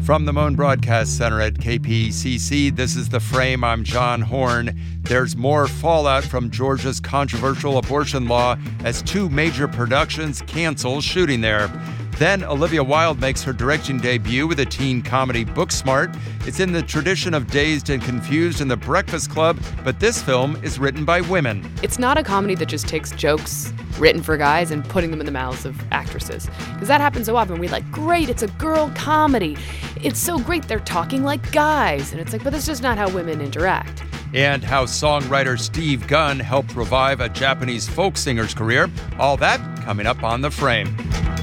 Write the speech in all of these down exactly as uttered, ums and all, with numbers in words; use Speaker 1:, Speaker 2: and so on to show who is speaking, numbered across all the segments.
Speaker 1: From the Moan Broadcast Center at K P C C, this is The Frame. I'm John Horn. There's more fallout from Georgia's controversial abortion law as two major productions cancel shooting there. Then Olivia Wilde makes her directing debut with a teen comedy, Booksmart. It's in the tradition of Dazed and Confused and The Breakfast Club, but this film is written by women.
Speaker 2: It's not a comedy that just takes jokes written for guys and putting them in the mouths of actresses. Because that happens so often. We're like, great, it's a girl comedy. It's so great, they're talking like guys. And it's like, but that's just not how women interact.
Speaker 1: And how songwriter Steve Gunn helped revive a Japanese folk singer's career. All that coming up on The Frame.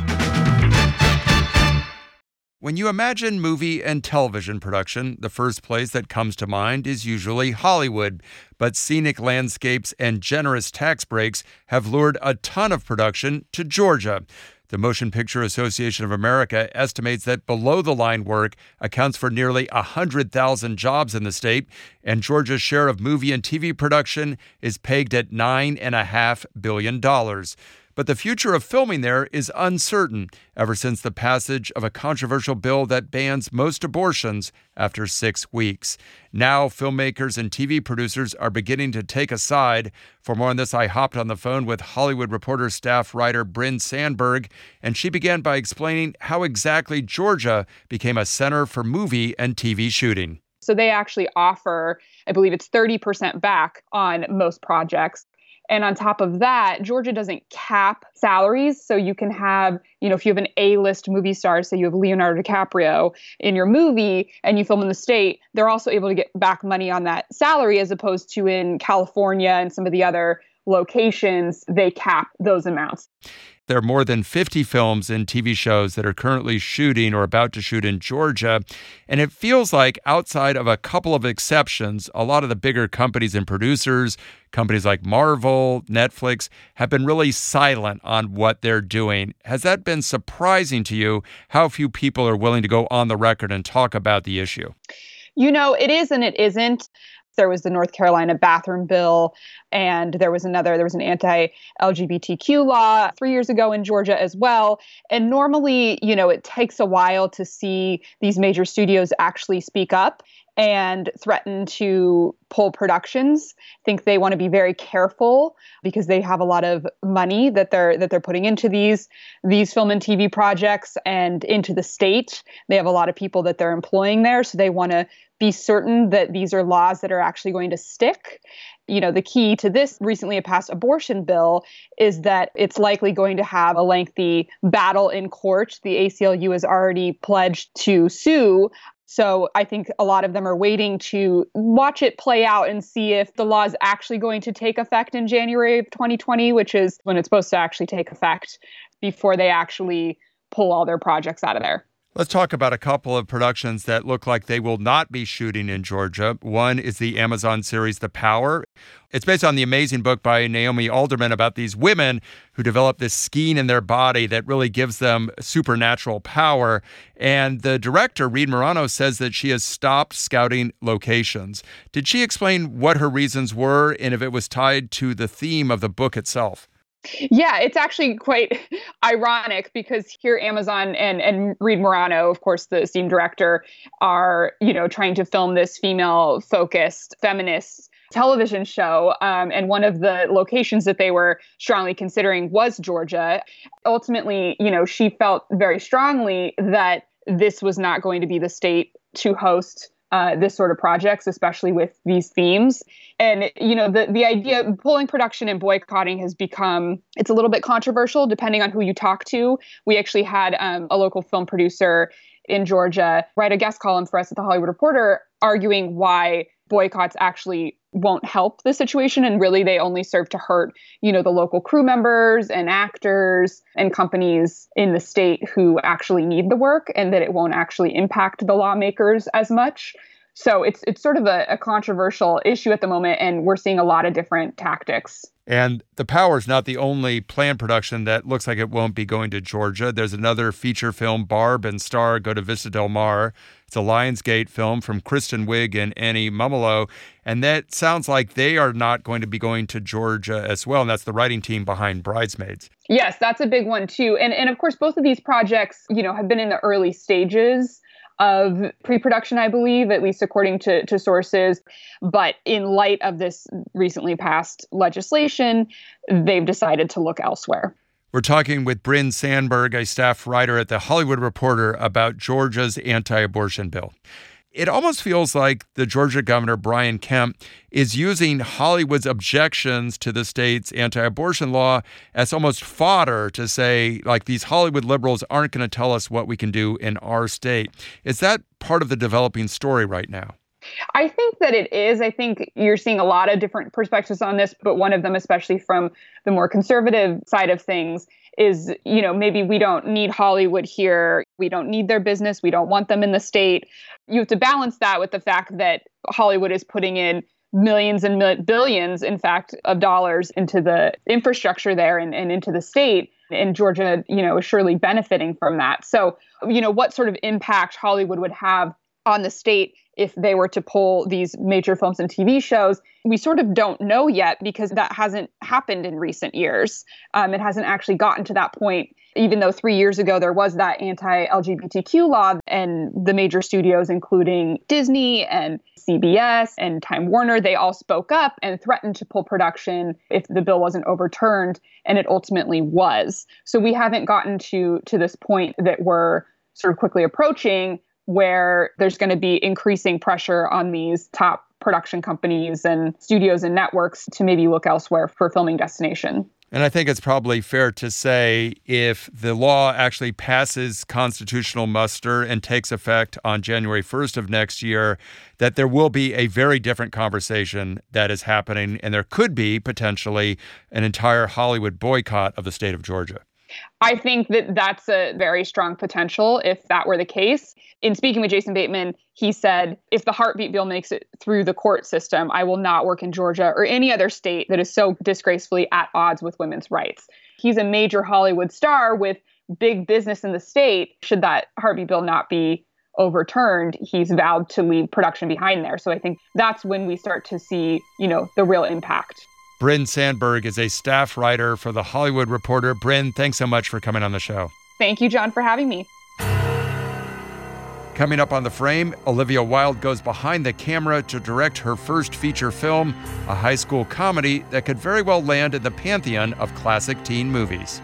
Speaker 1: When you imagine movie and television production, the first place that comes to mind is usually Hollywood. But scenic landscapes and generous tax breaks have lured a ton of production to Georgia. The Motion Picture Association of America estimates that below-the-line work accounts for nearly one hundred thousand jobs in the state, and Georgia's share of movie and T V production is pegged at nine point five billion dollars. But the future of filming there is uncertain ever since the passage of a controversial bill that bans most abortions after six weeks. Now, filmmakers and T V producers are beginning to take a side. For more on this, I hopped on the phone with Hollywood Reporter staff writer Bryn Sandberg, and she began by explaining how exactly Georgia became a center for movie and T V shooting.
Speaker 3: So they actually offer, I believe it's thirty percent back on most projects. And on top of that, Georgia doesn't cap salaries. So you can have, you know, if you have an A-list movie star, say you have Leonardo DiCaprio in your movie and you film in the state, they're also able to get back money on that salary as opposed to in California and some of the other locations, they cap those amounts.
Speaker 1: There are more than fifty films and T V shows that are currently shooting or about to shoot in Georgia. And it feels like outside of a couple of exceptions, a lot of the bigger companies and producers, companies like Marvel, Netflix, have been really silent on what they're doing. Has that been surprising to you, how few people are willing to go on the record and talk about the issue?
Speaker 3: You know, it is and it isn't. There was the North Carolina bathroom bill, and there was another, there was an anti-L G B T Q law three years ago in Georgia as well. And normally, you know, it takes a while to see these major studios actually speak up and threaten to pull productions. I think they want to be very careful because they have a lot of money that they're that they're putting into these these film and T V projects and into the state. They have a lot of people that they're employing there, so they want to be certain that these are laws that are actually going to stick. You know, the key to this recently passed abortion bill is that it's likely going to have a lengthy battle in court. The A C L U has already pledged to sue. So I think a lot of them are waiting to watch it play out and see if the law is actually going to take effect in January of twenty twenty, which is when it's supposed to actually take effect, before they actually pull all their projects out of there.
Speaker 1: Let's talk about a couple of productions that look like they will not be shooting in Georgia. One is the Amazon series The Power. It's based on the amazing book by Naomi Alderman about these women who develop this skein in their body that really gives them supernatural power. And the director, Reed Morano, says that she has stopped scouting locations. Did she explain what her reasons were and if it was tied to the theme of the book itself?
Speaker 3: Yeah, it's actually quite ironic because here Amazon and, and Reed Morano, of course, the esteemed director, are, you know, trying to film this female-focused feminist television show. Um, and one of the locations that they were strongly considering was Georgia. Ultimately, you know, she felt very strongly that this was not going to be the state to host Uh, this sort of projects, especially with these themes. And, you know, the, the idea of pulling production and boycotting has become, it's a little bit controversial depending on who you talk to. We actually had um, a local film producer in Georgia write a guest column for us at The Hollywood Reporter arguing why boycotts actually won't help the situation. And really, they only serve to hurt, you know, the local crew members and actors and companies in the state who actually need the work, and that it won't actually impact the lawmakers as much. So it's it's sort of a, a controversial issue at the moment, and we're seeing a lot of different tactics.
Speaker 1: And The Power is not the only planned production that looks like it won't be going to Georgia. There's another feature film, Barb and Star Go to Vista Del Mar. It's a Lionsgate film from Kristen Wiig and Annie Mumolo. And that sounds like they are not going to be going to Georgia as well. And that's the writing team behind Bridesmaids.
Speaker 3: Yes, that's a big one, too. And, and of course, both of these projects, you know, have been in the early stages. of pre-production, I believe, at least according to, to sources. But in light of this recently passed legislation, they've decided to look elsewhere.
Speaker 1: We're talking with Bryn Sandberg, a staff writer at The Hollywood Reporter, about Georgia's anti-abortion bill. It almost feels like the Georgia governor, Brian Kemp, is using Hollywood's objections to the state's anti-abortion law as almost fodder to say, like, these Hollywood liberals aren't going to tell us what we can do in our state. Is that part of the developing story right now?
Speaker 3: I think that it is. I think you're seeing a lot of different perspectives on this, but one of them, especially from the more conservative side of things, is, you know, maybe we don't need Hollywood here. We don't need their business. We don't want them in the state. You have to balance that with the fact that Hollywood is putting in millions and mil- billions, in fact, of dollars into the infrastructure there and, and into the state. And Georgia, you know, is surely benefiting from that. So, you know, what sort of impact Hollywood would have on the state if they were to pull these major films and T V shows, we sort of don't know yet because that hasn't happened in recent years. Um, it hasn't actually gotten to that point, even though three years ago there was that anti-L G B T Q law and the major studios, including Disney and C B S and Time Warner, they all spoke up and threatened to pull production if the bill wasn't overturned, and it ultimately was. So we haven't gotten to to this point that we're sort of quickly approaching, where there's going to be increasing pressure on these top production companies and studios and networks to maybe look elsewhere for filming destination.
Speaker 1: And I think it's probably fair to say if the law actually passes constitutional muster and takes effect on January first of next year, that there will be a very different conversation that is happening, and there could be potentially an entire Hollywood boycott of the state of Georgia.
Speaker 3: I think that that's a very strong potential if that were the case. In speaking with Jason Bateman, he said, if the heartbeat bill makes it through the court system, I will not work in Georgia or any other state that is so disgracefully at odds with women's rights. He's a major Hollywood star with big business in the state. Should that heartbeat bill not be overturned, he's vowed to leave production behind there. So I think that's when we start to see, you know, the real impact.
Speaker 1: Bryn Sandberg is a staff writer for The Hollywood Reporter. Bryn, thanks so much for coming on the show.
Speaker 3: Thank you, John, for having me.
Speaker 1: Coming up on The Frame, Olivia Wilde goes behind the camera to direct her first feature film, a high school comedy that could very well land in the pantheon of classic teen movies.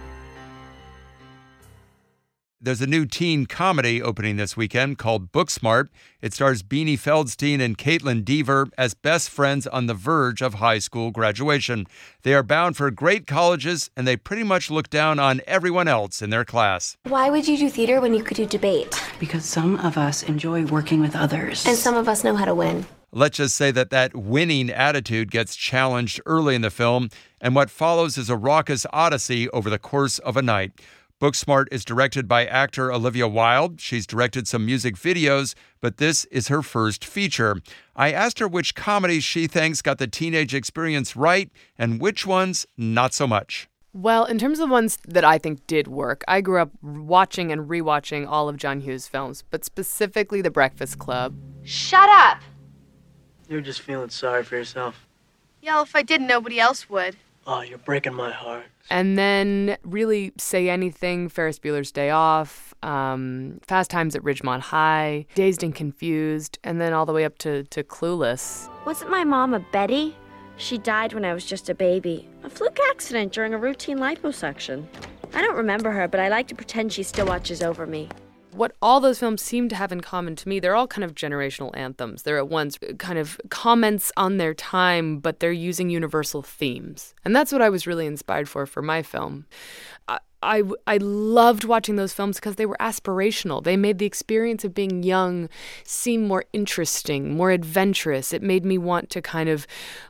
Speaker 1: There's a new teen comedy opening this weekend called Booksmart. It stars Beanie Feldstein and Caitlin Dever as best friends on the verge of high school graduation. They are bound for great colleges, and they pretty much look down on everyone else in their class.
Speaker 4: Why would you do theater when you could do debate?
Speaker 5: Because some of us enjoy working with others.
Speaker 4: And some of us know how to win.
Speaker 1: Let's just say that that winning attitude gets challenged early in the film, and what follows is a raucous odyssey over the course of a night. Booksmart is directed by actor Olivia Wilde. She's directed some music videos, but this is her first feature. I asked her which comedies she thinks got the teenage experience right and which ones not so much.
Speaker 2: Well, in terms of ones that I think did work, I grew up watching and rewatching all of John Hughes' films, but specifically The Breakfast Club.
Speaker 6: Shut up!
Speaker 7: You're just feeling sorry for yourself.
Speaker 6: Yeah, if I did, nobody else would.
Speaker 7: Oh, you're breaking my heart.
Speaker 2: And then really Say Anything, Ferris Bueller's Day Off, um, Fast Times at Ridgemont High, Dazed and Confused, and then all the way up to, to Clueless.
Speaker 8: Wasn't my mom a Betty? She died when I was just a baby. A fluke accident during a routine liposuction. I don't remember her, but I like to pretend she still watches over me.
Speaker 2: What all those films seem to have in common to me, they're all kind of generational anthems. They're at once kind of comments on their time, but they're using universal themes. And that's what I was really inspired for for my film. I, I, I loved watching those films because they were aspirational. They made the experience of being young seem more interesting, more adventurous. It made me want to kind of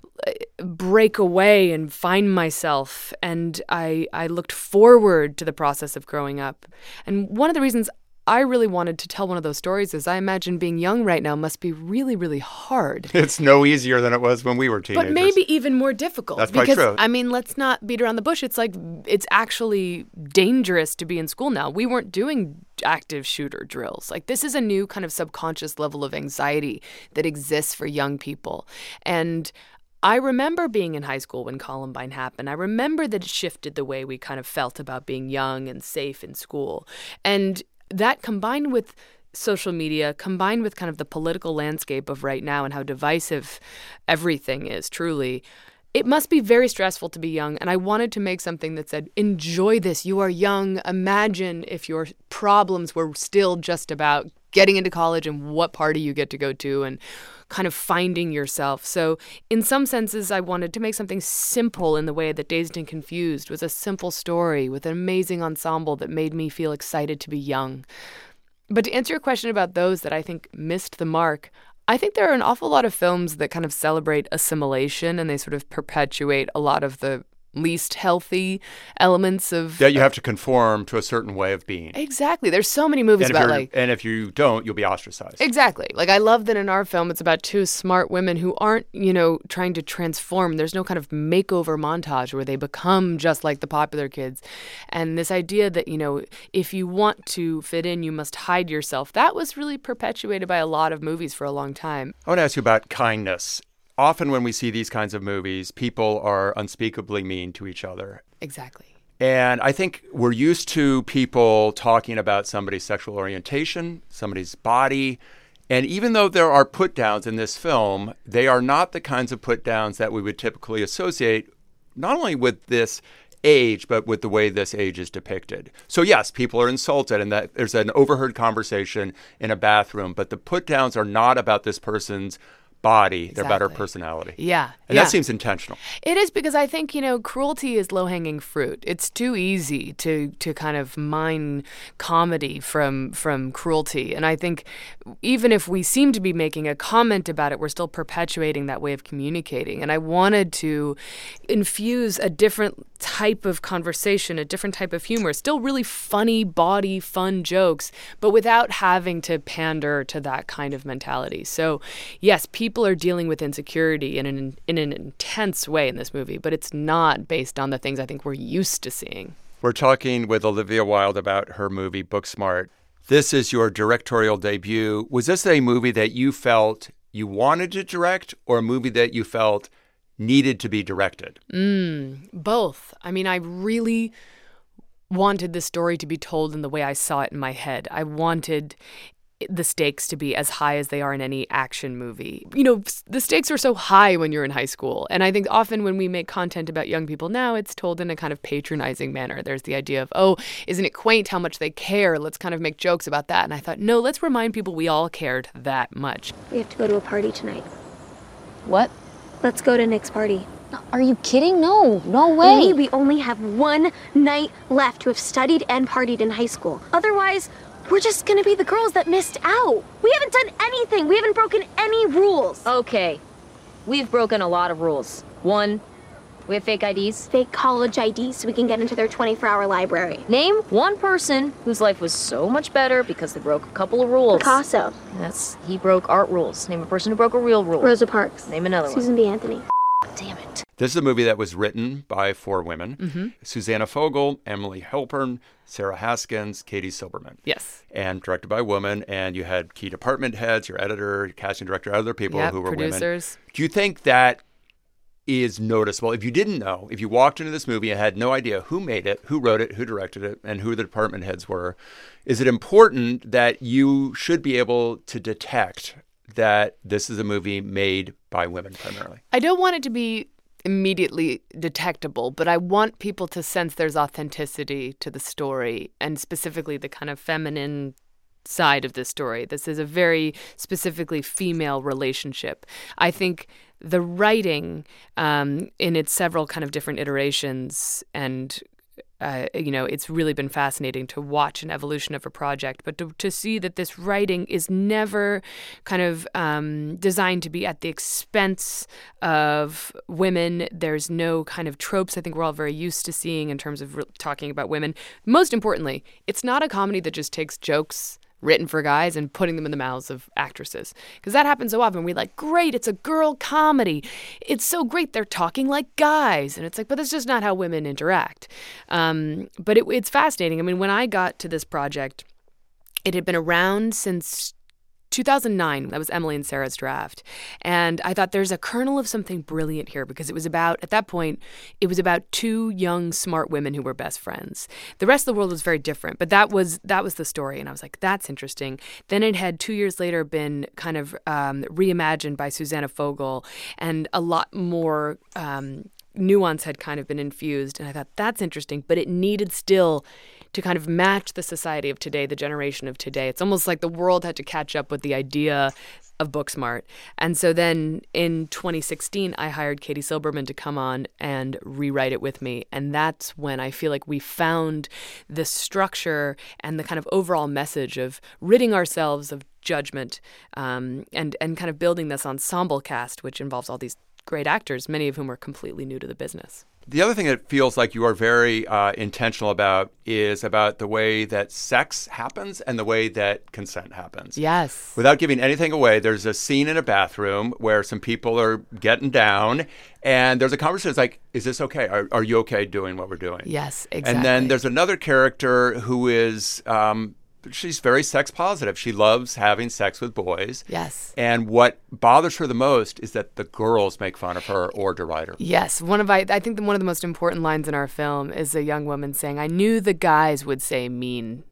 Speaker 2: break away and find myself. And I, I looked forward to the process of growing up. And one of the reasons I really wanted to tell one of those stories is I imagine being young right now must be really, really hard.
Speaker 1: It's no easier than it was when we were teenagers.
Speaker 2: But maybe even more difficult.
Speaker 1: That's
Speaker 2: because,
Speaker 1: quite true.
Speaker 2: I mean, let's not beat around the bush. It's like it's actually dangerous to be in school now. We weren't doing active shooter drills. Like, this is a new kind of subconscious level of anxiety that exists for young people. And I remember being in high school when Columbine happened. I remember that it shifted the way we kind of felt about being young and safe in school. And that combined with social media combined with kind of the political landscape of right now and how divisive everything is, truly, it must be very stressful to be young. And I wanted to make something that said, enjoy this. You are young. Imagine if your problems were still just about getting into college and what party you get to go to and kind of finding yourself. So in some senses, I wanted to make something simple in the way that Dazed and Confused was a simple story with an amazing ensemble that made me feel excited to be young. But to answer your question about those that I think missed the mark, I think there are an awful lot of films that kind of celebrate assimilation and they sort of perpetuate a lot of the least healthy elements of
Speaker 1: that you have to conform to a certain way of being.
Speaker 2: Exactly. There's so many movies
Speaker 1: and
Speaker 2: about like
Speaker 1: and if you don't, you'll be ostracized.
Speaker 2: Exactly. Like I love that in our film it's about two smart women who aren't, you know, trying to transform. There's no kind of makeover montage where they become just like the popular kids. And this idea that, you know, if you want to fit in, you must hide yourself. That was really perpetuated by a lot of movies for a long time.
Speaker 1: I want to ask you about kindness. Often when we see these kinds of movies, people are unspeakably mean to each other.
Speaker 2: Exactly.
Speaker 1: And I think we're used to people talking about somebody's sexual orientation, somebody's body. And even though there are put-downs in this film, they are not the kinds of put-downs that we would typically associate not only with this age, but with the way this age is depicted. So yes, people are insulted and that there's an overheard conversation in a bathroom, but the put-downs are not about this person's body,
Speaker 2: exactly.
Speaker 1: They're about her personality.
Speaker 2: Yeah.
Speaker 1: And
Speaker 2: yeah.
Speaker 1: that seems intentional.
Speaker 2: It is, because I think, you know, cruelty is low-hanging fruit. It's too easy to to kind of mine comedy from from cruelty. And I think even if we seem to be making a comment about it, we're still perpetuating that way of communicating. And I wanted to infuse a different type of conversation, a different type of humor, still really funny, bawdy, fun jokes, but without having to pander to that kind of mentality. So, yes, people People are dealing with insecurity in an in an intense way in this movie, but it's not based on the things I think we're used to seeing.
Speaker 1: We're talking with Olivia Wilde about her movie Booksmart. This is your directorial debut. Was this a movie that you felt you wanted to direct or a movie that you felt needed to be directed?
Speaker 2: Mm, both. I mean, I really wanted this story to be told in the way I saw it in my head. I wanted the stakes to be as high as they are in any action movie. You know, the stakes are so high when you're in high school. And I think often when we make content about young people now, it's told in a kind of patronizing manner. There's the idea of, oh, isn't it quaint how much they care? Let's kind of make jokes about that. And I thought, no, let's remind people we all cared that much.
Speaker 4: We have to go to a party tonight.
Speaker 9: What?
Speaker 4: Let's go to Nick's party.
Speaker 9: Are you kidding? No, no way.
Speaker 4: We only have one night left to have studied and partied in high school. Otherwise, we're just gonna be the girls that missed out. We haven't done anything. We haven't broken any rules.
Speaker 9: Okay. We've broken a lot of rules. One, we have fake I Ds.
Speaker 4: Fake college I Ds so we can get into their twenty-four hour library.
Speaker 9: Name one person whose life was so much better because they broke a couple of rules.
Speaker 4: Picasso.
Speaker 9: That's, he broke art rules. Name a person who broke a real rule.
Speaker 4: Rosa Parks.
Speaker 9: Name another one.
Speaker 4: Susan B. Anthony.
Speaker 9: Damn it.
Speaker 1: This is a movie that was written by four women.
Speaker 2: Mm-hmm.
Speaker 1: Susanna Fogel, Emily Halpern, Sarah Haskins, Katie Silberman.
Speaker 2: Yes.
Speaker 1: And directed by women. And you had key department heads, your editor, your casting director, other people
Speaker 2: yep,
Speaker 1: who were
Speaker 2: producers.
Speaker 1: women. Do you think that is noticeable? If you didn't know, if you walked into this movie and had no idea who made it, who wrote it, who directed it, and who the department heads were, is it important that you should be able to detect that this is a movie made by women primarily?
Speaker 2: I don't want it to be immediately detectable, but I want people to sense there's authenticity to the story, and specifically the kind of feminine side of the story. This is a very specifically female relationship. I think the writing um, in its several kind of different iterations and Uh, you know, it's really been fascinating to watch an evolution of a project, but to, to see that this writing is never kind of um, designed to be at the expense of women. There's no kind of tropes I think we're all very used to seeing in terms of re- talking about women. Most importantly, it's not a comedy that just takes jokes written for guys and putting them in the mouths of actresses. Because that happens so often. We're like, great, it's a girl comedy. It's so great, they're talking like guys. And it's like, but that's just not how women interact. Um, but it, it's fascinating. I mean, when I got to this project, it had been around since two thousand nine. That was Emily and Sarah's draft. And I thought there's a kernel of something brilliant here because it was about, at that point, it was about two young, smart women who were best friends. The rest of the world was very different, but that was that was the story. And I was like, that's interesting. Then it had two years later been kind of um, reimagined by Susanna Fogel, and a lot more um, nuance had kind of been infused. And I thought, that's interesting, but it needed still to kind of match the society of today, the generation of today. It's almost like the world had to catch up with the idea of Booksmart. And so then in twenty sixteen, I hired Katie Silberman to come on and rewrite it with me. And that's when I feel like we found the structure and the kind of overall message of ridding ourselves of judgment um, and, and kind of building this ensemble cast, which involves all these great actors, many of whom are completely new to the business.
Speaker 1: The other thing that feels like you are very uh, intentional about is about the way that sex happens and the way that consent happens.
Speaker 2: Yes.
Speaker 1: Without giving anything away, there's a scene in a bathroom where some people are getting down, and there's a conversation. It's like, is this okay? Are, are you okay doing what we're doing?
Speaker 2: Yes, exactly.
Speaker 1: And then there's another character who is... Um, she's very sex positive. She loves having sex with boys.
Speaker 2: Yes.
Speaker 1: And what bothers her the most is that the girls make fun of her or deride her.
Speaker 2: Yes. One of I, I think the, one of the most important lines in our film is a young woman saying, I knew the guys would say mean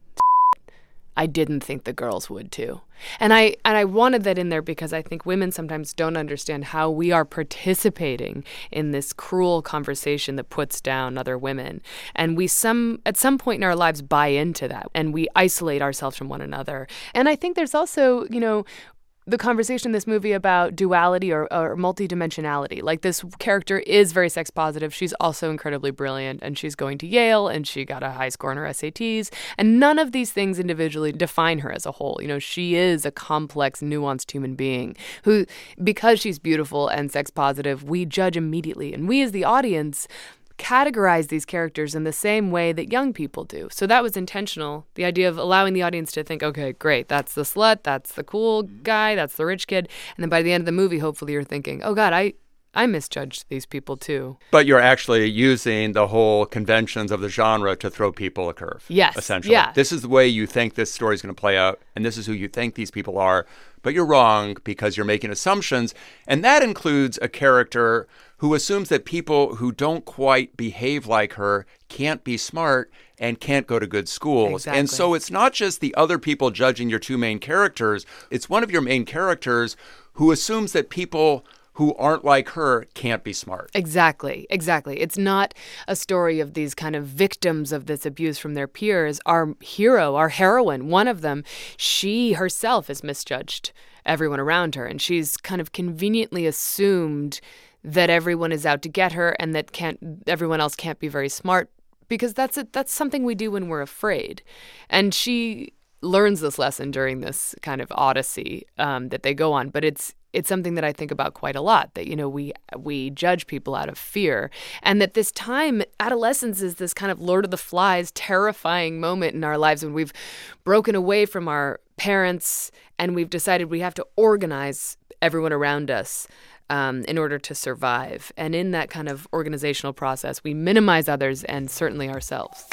Speaker 2: I didn't think the girls would too. And I and I wanted that in there because I think women sometimes don't understand how we are participating in this cruel conversation that puts down other women. And we some at some point in our lives buy into that and we isolate ourselves from one another. And I think there's also, you know, the conversation in this movie about duality or, or multidimensionality. Like, this character is very sex positive. She's also incredibly brilliant, and she's going to Yale, and she got a high score on her S A Ts. And none of these things individually define her as a whole. You know, she is a complex, nuanced human being who, because she's beautiful and sex positive, we judge immediately. And we as the audience categorize these characters in the same way that young people do. So that was intentional. The idea of allowing the audience to think, okay, great, that's the slut, that's the cool guy, that's the rich kid. And then by the end of the movie, hopefully you're thinking, oh God, I, I misjudged these people too.
Speaker 1: But you're actually using the whole conventions of the genre to throw people a curve.
Speaker 2: Yes.
Speaker 1: Essentially.
Speaker 2: Yeah.
Speaker 1: This is the way you think this story is going to play out, and this is who you think these people are. But you're wrong because you're making assumptions. And that includes a character who assumes that people who don't quite behave like her can't be smart and can't go to good schools.
Speaker 2: Exactly.
Speaker 1: And so it's not just the other people judging your two main characters. It's one of your main characters who assumes that people who aren't like her can't be smart.
Speaker 2: Exactly, exactly. It's not a story of these kind of victims of this abuse from their peers. Our hero, our heroine, one of them, she herself has misjudged everyone around her, and she's kind of conveniently assumed that everyone is out to get her and that can't everyone else can't be very smart, because that's a, that's something we do when we're afraid. And she learns this lesson during this kind of odyssey um, that they go on, but it's It's something that I think about quite a lot, that, you know, we we judge people out of fear, and that this time, adolescence is this kind of Lord of the Flies, terrifying moment in our lives when we've broken away from our parents and we've decided we have to organize everyone around us um, in order to survive. And in that kind of organizational process, we minimize others and certainly ourselves.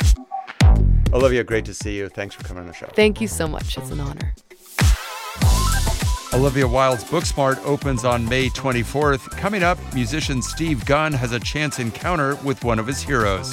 Speaker 1: Olivia, great to see you. Thanks for coming on the show.
Speaker 2: Thank you so much. It's an honor.
Speaker 1: Olivia Wilde's Booksmart opens on May twenty-fourth. Coming up, musician Steve Gunn has a chance encounter with one of his heroes.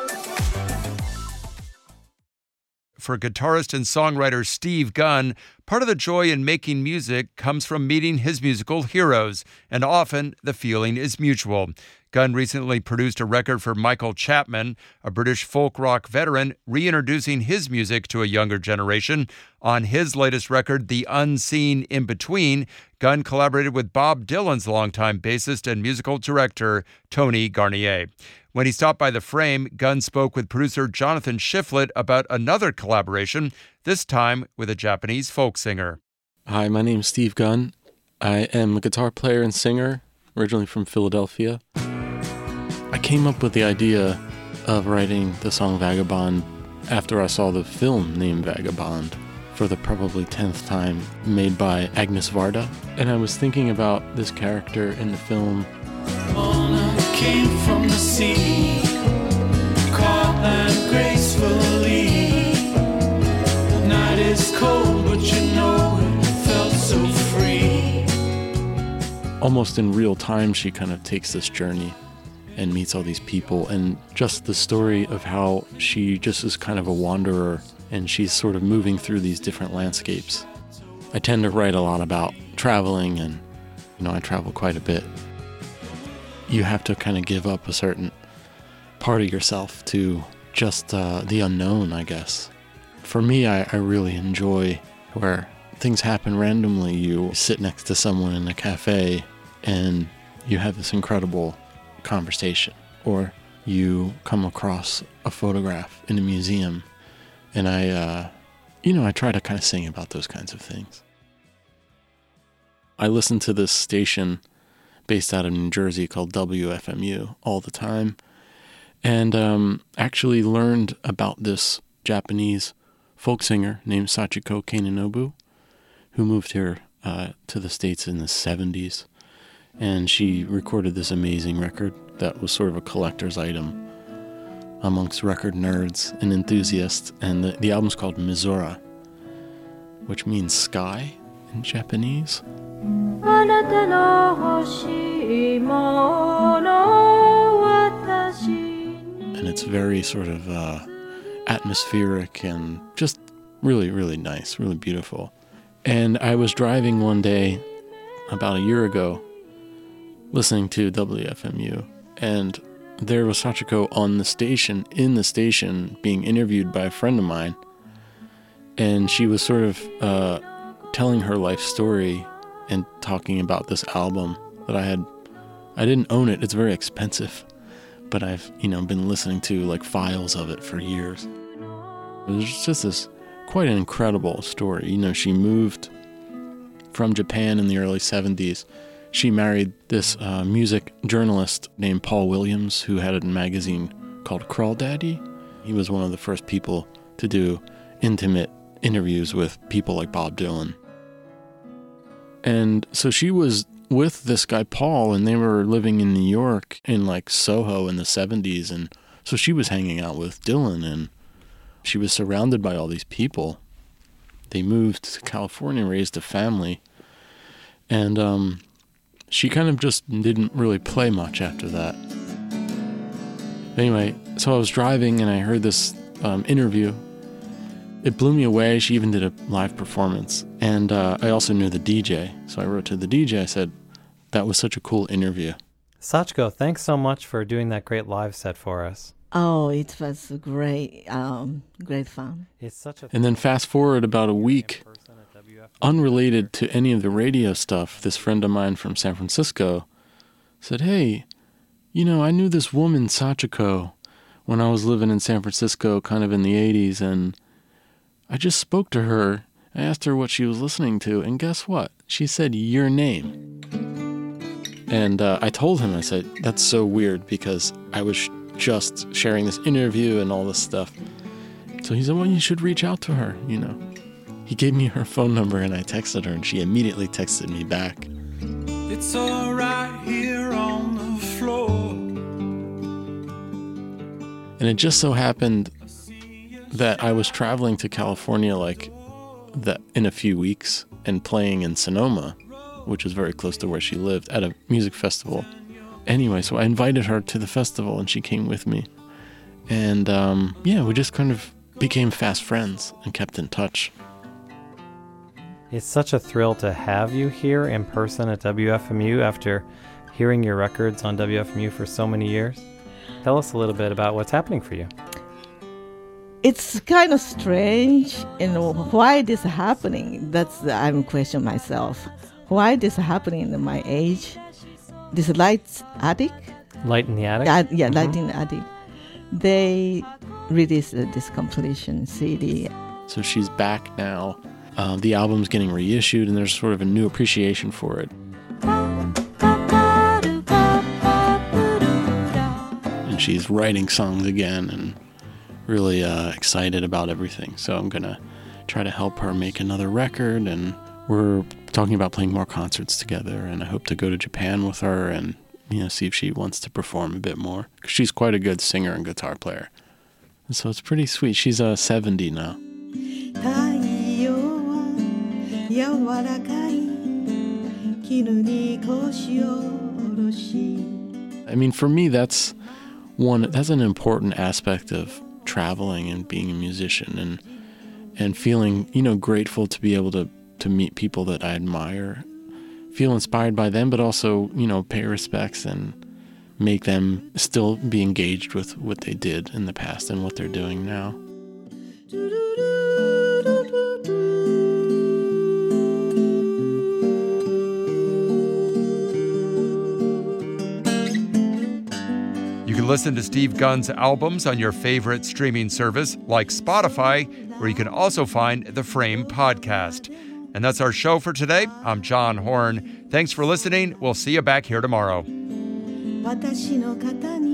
Speaker 1: For guitarist and songwriter Steve Gunn, part of the joy in making music comes from meeting his musical heroes, and often the feeling is mutual. Gunn recently produced a record for Michael Chapman, a British folk rock veteran, reintroducing his music to a younger generation. On his latest record, The Unseen In Between, Gunn collaborated with Bob Dylan's longtime bassist and musical director, Tony Garnier. When he stopped by The Frame, Gunn spoke with producer Jonathan Shiflett about another collaboration, this time with a Japanese folk singer.
Speaker 10: Hi, my name's Steve Gunn. I am a guitar player and singer, originally from Philadelphia. I came up with the idea of writing the song Vagabond after I saw the film named Vagabond for the probably tenth time, made by Agnes Varda. And I was thinking about this character in the film.
Speaker 11: Mona came from the sea, caught land gracefully. The night is cold, but you know it felt
Speaker 10: almost in real time, she kind of takes this journey and meets all these people, and just the story of how she just is kind of a wanderer and she's sort of moving through these different landscapes. I tend to write a lot about traveling, and you know, I travel quite a bit. You have to kind of give up a certain part of yourself to just uh, the unknown, I guess. For me, I, I really enjoy where things happen randomly. You sit next to someone in a cafe and you have this incredible conversation, or you come across a photograph in a museum, and I, uh, you know, I try to kind of sing about those kinds of things. I listen to this station based out of New Jersey called W F M U all the time, and um, actually learned about this Japanese folk singer named Sachiko Kainenobu, who moved here uh, to the States in the seventies. And she recorded this amazing record that was sort of a collector's item amongst record nerds and enthusiasts. And the, the album's called Mizora, which means sky in Japanese. And it's very sort of uh, atmospheric and just really, really nice, really beautiful. And I was driving one day about a year ago listening to W F M U, and there was Sachiko on the station, in the station, being interviewed by a friend of mine, and she was sort of uh, telling her life story and talking about this album that I had. I didn't own it, it's very expensive, but I've, you know, been listening to like files of it for years. It was just this quite an incredible story. You know, she moved from Japan in the early seventies. She married this uh, music journalist named Paul Williams, who had a magazine called Crawl Daddy. He was one of the first people to do intimate interviews with people like Bob Dylan. And so she was with this guy Paul, and they were living in New York in like Soho in the seventies, and so she was hanging out with Dylan, and she was surrounded by all these people. They moved to California, raised a family, and um, she kind of just didn't really play much after that. Anyway, so I was driving and I heard this um, interview. It blew me away. She even did a live performance. And uh, I also knew the D J. So I wrote to the D J. I said, that was such a cool interview.
Speaker 12: Sachiko, thanks so much for doing that great live set for us.
Speaker 13: Oh, it was great, um, great fun.
Speaker 12: It's such a
Speaker 10: and then fast forward about a week, unrelated to any of the radio stuff, this friend of mine from San Francisco said, hey, you know, I knew this woman, Sachiko, when I was living in San Francisco kind of in the eighties, and I just spoke to her. I asked her what she was listening to, and guess what? She said your name. And uh, I told him, I said, that's so weird because I was just sharing this interview and all this stuff. So he said, well, you should reach out to her, you know. He gave me her phone number and I texted her and she immediately texted me back.
Speaker 11: It's all right here on the floor.
Speaker 10: And it just so happened that I was traveling to California like that in a few weeks and playing in Sonoma, which is very close to where she lived, at a music festival. Anyway, so I invited her to the festival and she came with me. And um, yeah, we just kind of became fast friends and kept in touch.
Speaker 12: It's such a thrill to have you here in person at W F M U after hearing your records on W F M U for so many years. Tell us a little bit about what's happening for you.
Speaker 13: It's kind of strange, you know, why this is happening. That's I'm questioning myself. Why this is happening in my age? This Light Attic?
Speaker 12: Light in the Attic?
Speaker 13: Uh, yeah,
Speaker 12: mm-hmm.
Speaker 13: Light in the Attic. They released uh, this compilation C D.
Speaker 10: So she's back now. Uh, the album's getting reissued, and there's sort of a new appreciation for it. And she's writing songs again and really uh, excited about everything. So I'm going to try to help her make another record, and we're talking about playing more concerts together, and I hope to go to Japan with her and, you know, see if she wants to perform a bit more. 'Cause she's quite a good singer and guitar player. And so it's pretty sweet. She's uh, seventy now. I mean, for me, that's one, that's an important aspect of traveling and being a musician, and and feeling, you know, grateful to be able to, to meet people that I admire, feel inspired by them, but also, you know, pay respects and make them still be engaged with what they did in the past and what they're doing now.
Speaker 1: You can listen to Steve Gunn's albums on your favorite streaming service like Spotify, where you can also find the Frame podcast. And that's our show for today. I'm John Horn. Thanks for listening. We'll see you back here tomorrow. 私の肩に